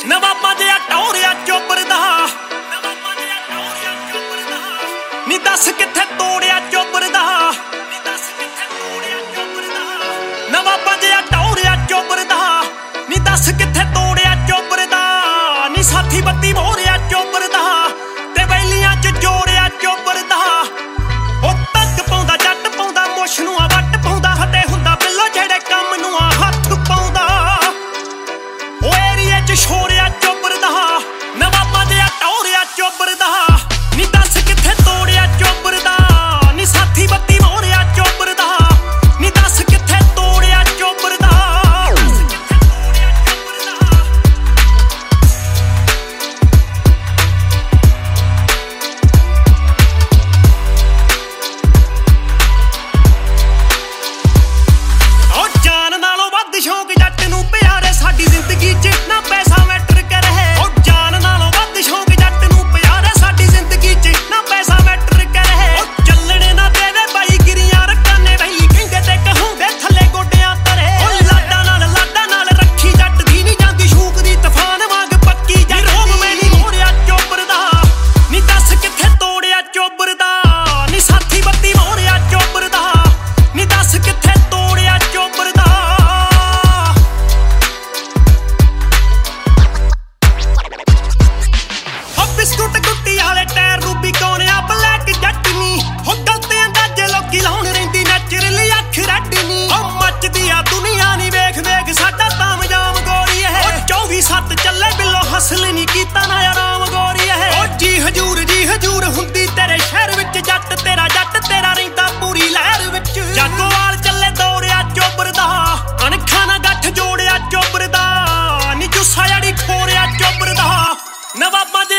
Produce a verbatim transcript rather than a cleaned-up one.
ਨਵਾਬਾਂ ਜਿਹਾ ਟੌਰਿਆ ਚੋਬਰ ਦਾ ਨੀ ਦੱਸ ਕਿੱਥੇ ਤੋੜਿਆ ਚੋਬਰ ਦਾ ਨਵਾਬਾਂ ਜਿਹਾ ਟੌਰਿਆ ਚੋਬਰ ਦਾ ਨੀ ਦੱਸ ਕਿੱਥੇ ਤੋੜਿਆ ਚੋਬਰ ਦਾ ਨੀ ਸਾਥੀ ਬੱਤੀ ਮੋਰਿਆ ਚੋਬਰ ਦਾ ਤੇ ਵੈਲੀਆਂ ਚ ਜੋੜਿਆ ਚੋਬਰ ਦਾ ਉਹ ਤੱਕ ਪਾਉਂਦਾ ਜੱਟ ਪਾਉਂਦਾ ਮੁੱਛ ਨੂੰ ਆ ਵੱਟ ਪਾਉਂਦਾ ਹਟੇ ਹੁੰਦਾ ਬਿੱਲੋ ਜਿਹੜੇ ਕੰਮ ਨੂੰ ਆ ਹੱਥ ਪਾਉਂਦਾ ਉਹ ਏਰੀਏ ਚ ਛੋੜਿਆ ਚੋਬਰ ਦਾ ਨਵਾਬਾਂ ਜਿਹਾ ਟੌਰਿਆ ਚੋਬਰ ਦਾ ਨੀ ਦੱਸ ਕਿੱਥੇ ਤੋੜਿਆ ਚੋਬਰ ਦਾ ਨੀ ਸਾਥੀ ਬੱਤੀ ਮੋਰਿਆ ਚੋਬਰ ਦਾ ਨੀ ਦੱਸ ਕਿੱਥੇ ਤੋੜਿਆ ਚੋਬਰ ਦਾ ਉਹ ਜਾਨ ਨਾਲੋਂ ਵੱਧ ਸ਼ੌਕ ਜੱਟ ਨੂੰ ਪਿਆਰੇ ਸਾਡੀ ਜ਼ਿੰਦਗੀ ਚ ਨਾ ਪੈਸਾ ਮੈਟਰ ਕਰੇ ਉਹ ਜਾਨ ਨਾਲੋਂ ਵੱਧ ਸ਼ੌਕ ਜੱਟ ਨੂੰ ਪਿਆਰੇ ਸਾਡੀ ਜ਼ਿੰਦਗੀ ਚ ਨਾ ਪੈਸਾ ਮੈਟਰ ਕਰੇ ਉਹ ਚੱਲਣੇ ਨਾ ਦੇਵੇ ਬਾਈ ਗਿਰੀਆਂ ਰਕਾਨੇ ਬਈ ਖਿੰਗੇ ਤੇ ਕਹੂੰਗੇ ਥੱਲੇ ਗੋਡਿਆਂ ਤਰੇ ਉਹ ਲਾਡਾ ਨਾਲ ਲਾਡਾ ਨਾਲ ਰੱਖੀ ਜੱਟ ਦੀ ਨਹੀਂ ਜਾਂਦੀ ਸ਼ੂਕ ਦੀ ਤੂਫਾਨ ਵਾਂਗ ਪੱਕੀ ਜੱਟ ਰੋਬ ਮੈਂ ਨਹੀਂ ਮੋੜਿਆ ਚੋਬਰ ਦਾ ਨੀ ਦੱਸ ਕਿੱਥੇ ਤੋੜਿਆ ਚੋਬਰ ਦਾ ਨੀ ਸਾਥੀ ਬੱਤੀ ਮੋੜਿਆ ਚੋਬਰ ਦਾ ਨੀ ਦੱਸ ਕਿੱਥੇ ਤੋੜਿਆ ਚੋਬਰ ਦਾ ਬਿਸਕੁਟ ਗੁੱਟੀ ਵਾਲੇ ਟਾਇਰ ਨੂੰ ਬਿਕਾਉਣਿਆ ਬਲੈਕ ਜੱਟ ਨੀ ਹੋ ਗਲਤੇ ਅੰਦਾਜ਼ੇ ਲੋਕੀ ਲਾਉਣ ਰਹਿੰਦੀ ਨੈਚੁਰਲੀ ਅੱਖ ਰੱਡ ਨੀ ਉਹ ਮੱਚਦੀ ਆ ਦੁਨੀਆ ਨੀ ਵੇਖ ਵੇਖ ਸਾਡਾ ਤਾਮਜਾਮ ਗੋਰੀ ਇਹ ਚੌਵੀ ਸੱਤ ਚੱਲੇ ਬਿੱਲੋ ਹਸਲ ਨੀ ਕੀਤਾ ਨਾ ਆਰਾਮ ਗੋਰੀ ਇਹ ਉਹ ਜੀ ਹਜੂਰ ਜੀ ਹਜੂਰ ਹੁੰਦੀ ਤੇਰੇ ਸ਼ਹਿਰ ਵਿੱਚ ਜੱਟ ਤੇਰਾ ਜੱਟ ਤੇਰਾ ਰਹਿੰਦਾ ਪੂਰੀ ਲਹਿਰ ਵਿੱਚ ਜਾਗੋਵਾਲ ਚੱਲੇ ਦੌੜਿਆ ਚੋਬਰ ਦਾ ਅਣਖਾਂ ਨਾਲ ਗੱਠ ਜੋੜਿਆ ਚੋਬਰ ਦਾ ਨੀ ਜੁੱਸਾ ਜੜੀ ਖੋਰਿਆ ਚੋਬਰ ਦਾ ਨਵਾਬਾਂ